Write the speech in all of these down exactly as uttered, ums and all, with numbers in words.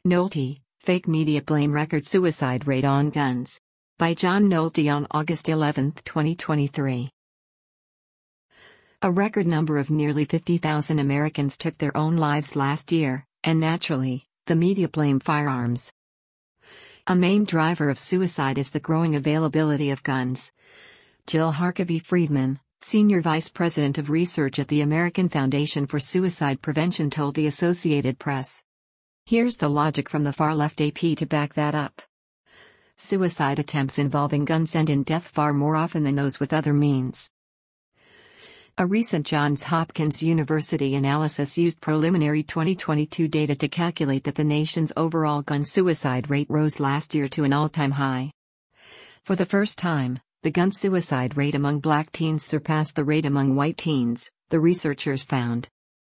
Nolte, fake media blame record suicide rate on guns. By John Nolte on August eleventh, twenty twenty-three. A record number of nearly fifty thousand Americans took their own lives last year, and naturally, the media blame firearms. A main driver of suicide is the growing availability of guns. Jill Harkavy-Friedman, Senior Vice President of Research at the American Foundation for Suicide Prevention, told the Associated Press. Here's the logic from the far-left A P to back that up. Suicide attempts involving guns end in death far more often than those with other means. A recent Johns Hopkins University analysis used preliminary twenty twenty-two data to calculate that the nation's overall gun suicide rate rose last year to an all-time high. For the first time, the gun suicide rate among black teens surpassed the rate among white teens, the researchers found.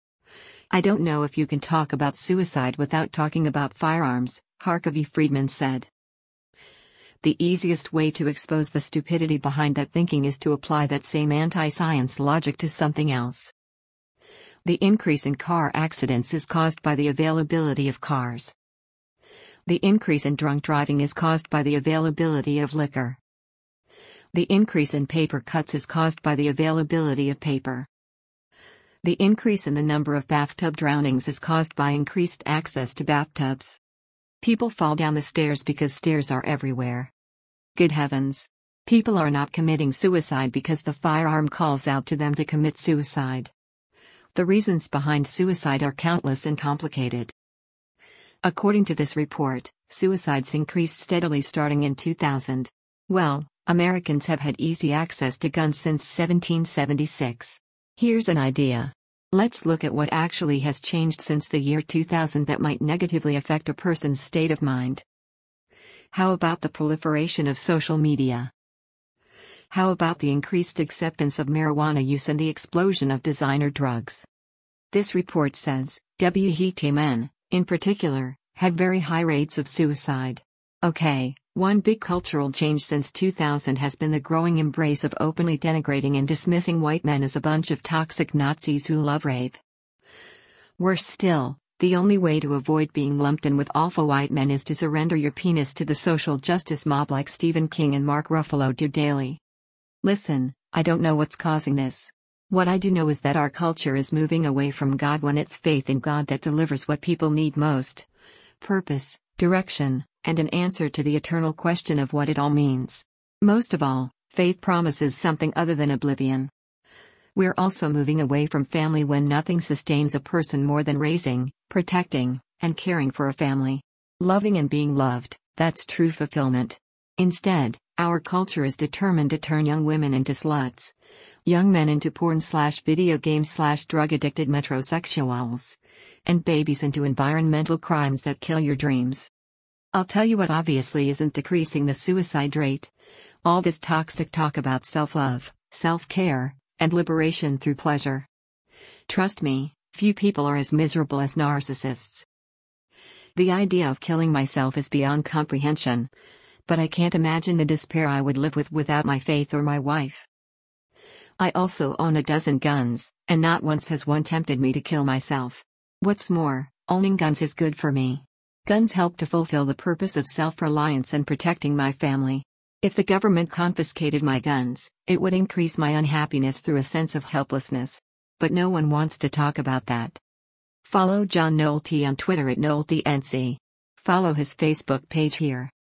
I don't know if you can talk about suicide without talking about firearms, Harkavy-Friedman said. The easiest way to expose the stupidity behind that thinking is to apply that same anti-science logic to something else. The increase in car accidents is caused by the availability of cars. The increase in drunk driving is caused by the availability of liquor. The increase in paper cuts is caused by the availability of paper. The increase in the number of bathtub drownings is caused by increased access to bathtubs. People fall down the stairs because stairs are everywhere. Good heavens! People are not committing suicide because the firearm calls out to them to commit suicide. The reasons behind suicide are countless and complicated. According to this report, suicides increased steadily starting in two thousand. Well, Americans have had easy access to guns since seventeen seventy-six. Here's an idea. Let's look at what actually has changed since the year two thousand that might negatively affect a person's state of mind. How about the proliferation of social media? How about the increased acceptance of marijuana use and the explosion of designer drugs? This report says, white men, in particular, have very high rates of suicide. Okay. One big cultural change since two thousand has been the growing embrace of openly denigrating and dismissing white men as a bunch of toxic Nazis who love rape. Worse still, the only way to avoid being lumped in with awful white men is to surrender your penis to the social justice mob like Stephen King and Mark Ruffalo do daily. Listen, I don't know what's causing this. What I do know is that our culture is moving away from God when it's faith in God that delivers what people need most: purpose, direction, and an answer to the eternal question of what it all means. Most of all, faith promises something other than oblivion. We're also moving away from family when nothing sustains a person more than raising, protecting, and caring for a family. Loving and being loved, that's true fulfillment. Instead, our culture is determined to turn young women into sluts, young men into porn slash video game slash drug addicted metrosexuals, and babies into environmental crimes that kill your dreams. I'll tell you what obviously isn't decreasing the suicide rate. All this toxic talk about self-love, self-care, and liberation through pleasure. Trust me, few people are as miserable as narcissists. The idea of killing myself is beyond comprehension, but I can't imagine the despair I would live with without my faith or my wife. I also own a dozen guns, and not once has one tempted me to kill myself. What's more, owning guns is good for me. Guns help to fulfill the purpose of self-reliance and protecting my family. If the government confiscated my guns, it would increase my unhappiness through a sense of helplessness. But no one wants to talk about that. Follow John Nolte on Twitter at NolteNC. Follow his Facebook page here.